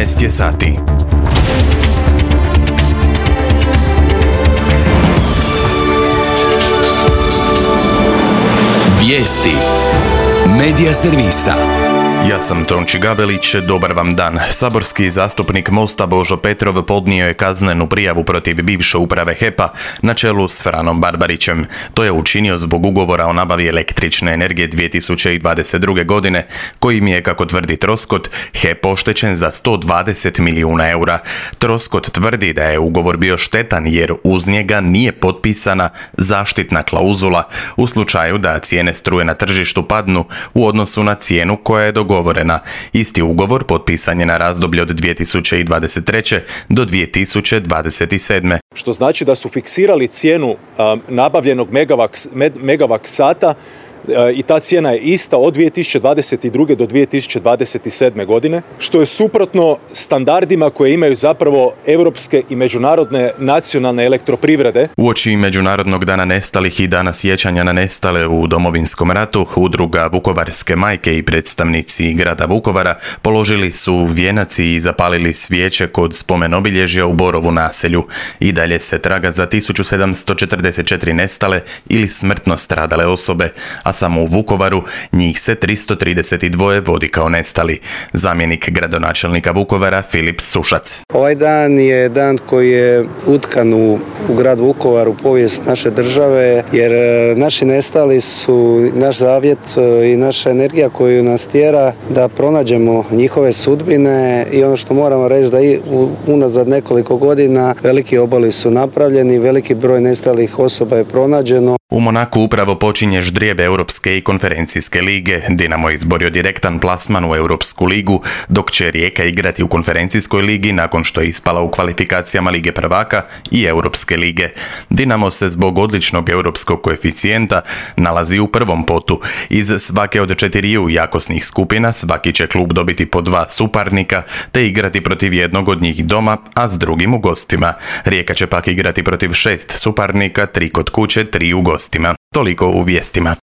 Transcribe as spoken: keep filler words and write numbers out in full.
dvanaest je sati. Vijesti Medija servisa. Ja sam Tonči Gabelić, dobar vam dan. Saborski zastupnik Mosta Božo Petrov podnio je kaznenu prijavu protiv bivše uprave H E P-a na čelu s Franom Barbarićem. To je učinio zbog ugovora o nabavi električne energije dvije tisuće dvadeset druge. godine, kojim je, kako tvrdi Troskot, H E P oštećen za sto dvadeset milijuna eura. Troskot tvrdi da je ugovor bio štetan jer uz njega nije potpisana zaštitna klauzula u slučaju da cijene struje na tržištu padnu u odnosu na cijenu koja je dogovorena. Isti ugovor potpisan je na razdoblje od dvije tisuće dvadeset treće. do dvije tisuće dvadeset sedme. Što znači da su fiksirali cijenu um, nabavljenog megavaks, me, megavaks sata uh, i ta cijena je ista od dvije tisuće dvadeset druge. do dvije tisuće dvadeset sedme. godine, što je suprotno standardima koje imaju zapravo europske i međunarodne nacionalne elektroprivrede. Uoči Međunarodnog dana nestalih i dana sjećanja na nestale u Domovinskom ratu, udruga Vukovarske majke i predstavnici grada Vukovara položili su vijenac i zapalili svijeće kod spomen obilježja u Borovu naselju. I dalje se traga za tisuću sedamsto četrdeset četiri nestale ili smrtno stradale osobe, a samo u Vukovaru njih se tristo trideset dva vodi kao nestali. Zamjenik gradonačelnika Vukovara Filip Sušac. Ovaj dan je dan koji je utkan u, u grad Vukovar, u povijest naše države, jer naši nestali su naš zavjet i naša energija koju nas tjera da pronađemo njihove sudbine i ono što moramo reći da i unazad nekoliko godina veliki oboli su napravljeni, veliki broj nestalih osoba je pronađeno. U Monaku upravo počinje ždrijeb Europske i konferencijske lige. Dinamo je izborio direktan plasman u Europsku ligu, dok će Rijeka igrati u konferencijskoj ligi nakon što je ispala u kvalifikacijama Lige prvaka i Europske lige. Dinamo se zbog odličnog europskog koeficijenta nalazi u prvom potu. Iz svake od četiriju jakosnih skupina svaki će klub dobiti po dva suparnika te igrati protiv jednog od njih doma, a s drugim u gostima. Rijeka će pak igrati protiv šest suparnika, tri kod kuće, tri u gostima. Toliko u vijestima.